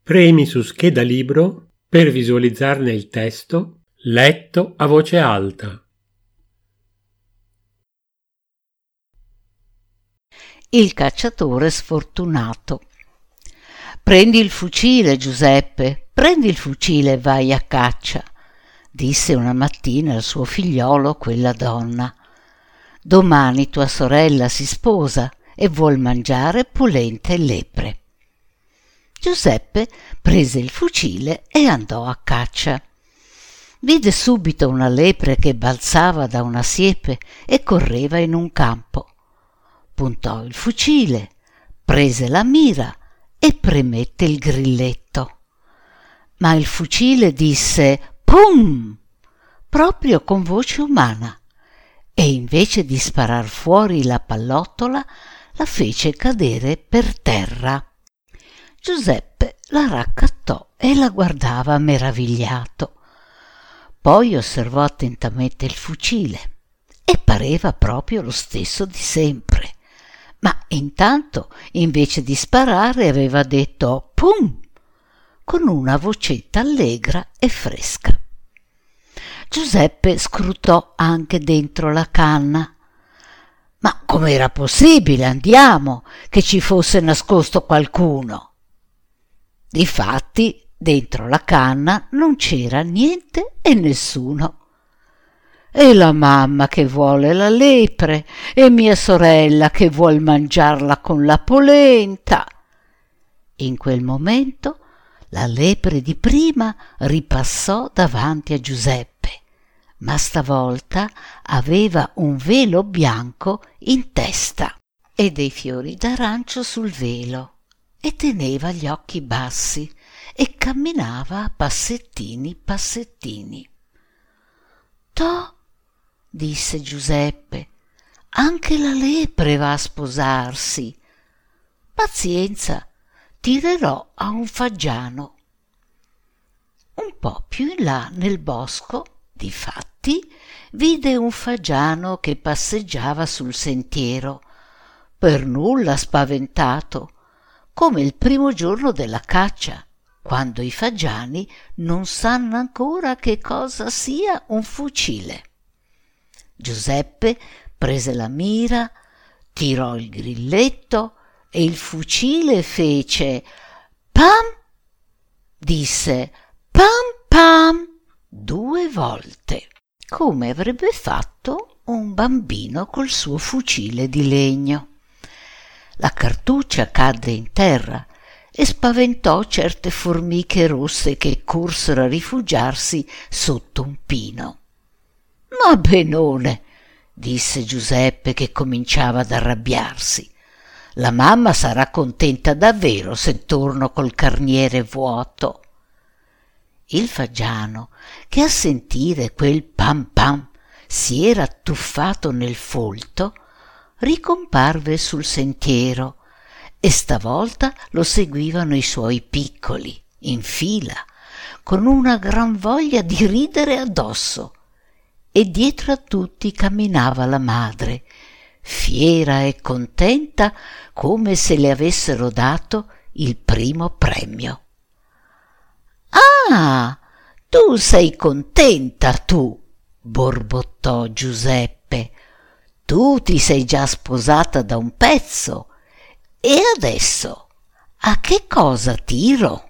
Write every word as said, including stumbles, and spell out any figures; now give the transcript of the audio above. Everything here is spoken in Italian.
Premi su scheda libro per visualizzarne il testo letto a voce alta. Il cacciatore sfortunato. Prendi il fucile, Giuseppe, prendi il fucile e vai a caccia, disse una mattina al suo figliolo quella donna. Domani tua sorella si sposa e vuol mangiare polenta e lepre. Giuseppe prese il fucile e andò a caccia. Vide subito una lepre che balzava da una siepe e correva in un campo. Puntò il fucile, prese la mira e premette il grilletto. Ma il fucile disse «Pum!» proprio con voce umana, e invece di sparar fuori la pallottola la fece cadere per terra. Giuseppe la raccattò e la guardava meravigliato. Poi osservò attentamente il fucile e pareva proprio lo stesso di sempre. Ma intanto, invece di sparare, aveva detto «Pum!» con una vocetta allegra e fresca. Giuseppe scrutò anche dentro la canna. Ma com'era possibile, andiamo, che ci fosse nascosto qualcuno? Difatti, dentro la canna non c'era niente e nessuno. E la mamma che vuole la lepre, e mia sorella che vuol mangiarla con la polenta. In quel momento la lepre di prima ripassò davanti a Giuseppe, ma stavolta aveva un velo bianco in testa e dei fiori d'arancio sul velo, e teneva gli occhi bassi e camminava a passettini passettini. «Toh!» disse Giuseppe, «anche la lepre va a sposarsi. Pazienza, tirerò a un fagiano». Un po' più in là nel bosco, difatti, vide un fagiano che passeggiava sul sentiero, per nulla spaventato, come il primo giorno della caccia, quando i fagiani non sanno ancora che cosa sia un fucile. Giuseppe prese la mira, tirò il grilletto e il fucile fece «Pam!» disse «Pam pam!» due volte, come avrebbe fatto un bambino col suo fucile di legno. La cartuccia cadde in terra e spaventò certe formiche rosse che corsero a rifugiarsi sotto un pino. «Ma benone!» disse Giuseppe, che cominciava ad arrabbiarsi. «La mamma sarà contenta davvero se torno col carniere vuoto». Il fagiano, che a sentire quel pam pam si era tuffato nel folto, ricomparve sul sentiero e stavolta lo seguivano i suoi piccoli, in fila, con una gran voglia di ridere addosso, e dietro a tutti camminava la madre, fiera e contenta come se le avessero dato il primo premio. «Ah, tu sei contenta, tu!» borbottò Giuseppe. «Tu ti sei già sposata da un pezzo, e adesso a che cosa tiro?»